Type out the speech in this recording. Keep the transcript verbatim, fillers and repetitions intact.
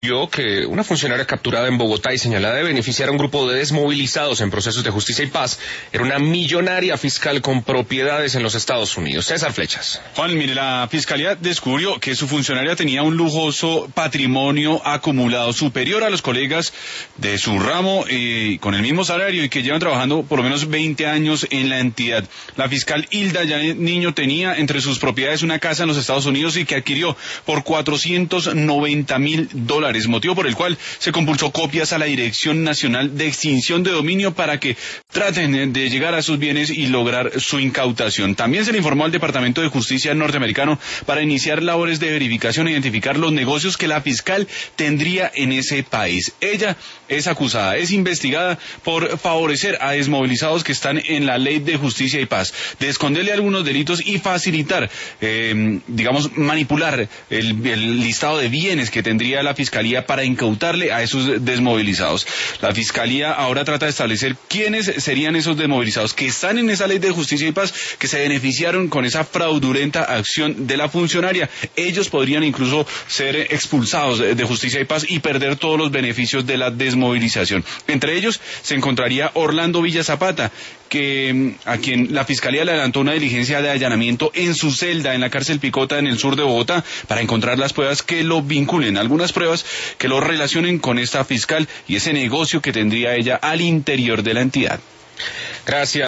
Que una funcionaria capturada en Bogotá y señalada de beneficiar a un grupo de desmovilizados en procesos de justicia y paz era una millonaria fiscal con propiedades en los Estados Unidos. César Flechas. Juan, mire, la fiscalía descubrió que su funcionaria tenía un lujoso patrimonio acumulado superior a los colegas de su ramo eh, con el mismo salario y que llevan trabajando por lo menos veinte años en la entidad. La fiscal Hilda Janet Niño tenía entre sus propiedades una casa en los Estados Unidos y que adquirió por cuatrocientos noventa mil dólares. Motivo por el cual se compulsó copias a la Dirección Nacional de Extinción de Dominio para que traten de llegar a sus bienes y lograr su incautación. También se le informó al Departamento de Justicia norteamericano para iniciar labores de verificación e identificar los negocios que la fiscal tendría en ese país. Ella es acusada, es investigada por favorecer a desmovilizados que están en la Ley de Justicia y Paz, de esconderle algunos delitos y facilitar, eh, digamos, manipular el, el listado de bienes que tendría la fiscalía para incautarle a esos desmovilizados. La Fiscalía ahora trata de establecer quiénes serían esos desmovilizados que están en esa Ley de Justicia y Paz, que se beneficiaron con esa fraudulenta acción de la funcionaria. Ellos podrían incluso ser expulsados de Justicia y Paz y perder todos los beneficios de la desmovilización. Entre ellos se encontraría Orlando Villa Zapata, que a quien la Fiscalía le adelantó una diligencia de allanamiento en su celda en la cárcel Picota en el sur de Bogotá para encontrar las pruebas que lo vinculen, algunas pruebas que lo relacionen con esta fiscal y ese negocio que tendría ella al interior de la entidad. Gracias.